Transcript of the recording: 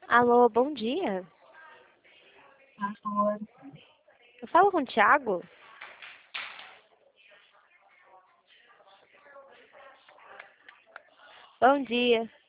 Alô, bom dia. Eu falo com o Thiago? Bom dia.